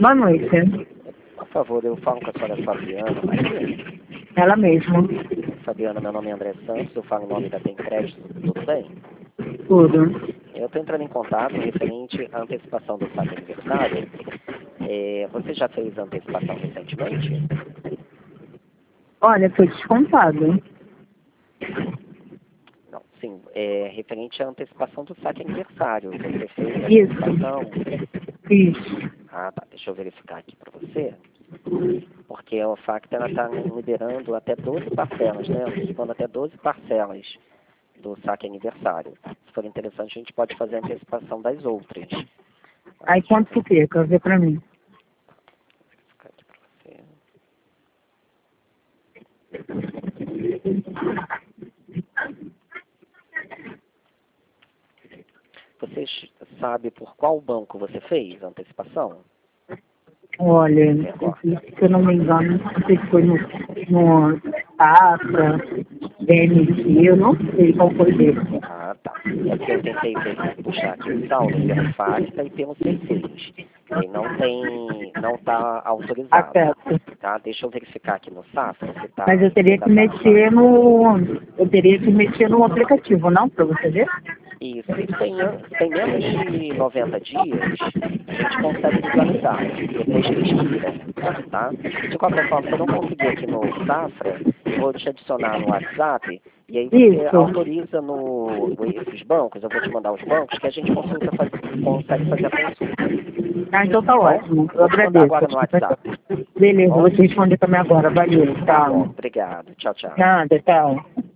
Boa noite. Por favor, eu falo com a senhora Fabiana Maria. Ela mesma. Fabiana, meu nome é André Santos, eu falo em nome da Tem Crédito, tudo bem? Tudo. Eu estou entrando em contato referente à antecipação do saque aniversário. Você já fez a antecipação recentemente? Olha, foi descontado. Não, sim, referente à antecipação do saque aniversário. Você fez a Isso. antecipação? Isso. Ah, tá, deixa eu verificar aqui para você. Porque a Facta está liberando até 12 parcelas, né? Antecipando até 12 parcelas do saque aniversário. Se for interessante, a gente pode fazer a antecipação das outras. Aí quanto que fica? Vê pra mim. Vou ficar aqui para você. Você sabe por qual banco você fez a antecipação? Olha, se eu não me engano, não sei se foi no Safra, BMC, eu não sei qual foi dele. Ah, tá. É porque eu tentei puxar aqui o saldo pelo Facta e pelo C6. E não está autorizado. Acesso. Tá? Deixa eu verificar aqui no Safra se tá. Mas eu teria que mexer no aplicativo, não? Pra você ver? Isso. Se tem menos de 90 dias, a gente consegue visualizar, depois que expira, tá? De qualquer forma, se eu não conseguir aqui no Safra, eu vou te adicionar no WhatsApp, e aí você Isso. autoriza esses bancos, eu vou te mandar os bancos, que a gente consegue fazer a consulta. Ah, então tá ótimo. Eu Vou te mandar agradeço. agora no WhatsApp. Beleza, vou te responder também agora. Valeu, Tá bom, tchau. obrigado. Tchau, tchau. Nada, tchau.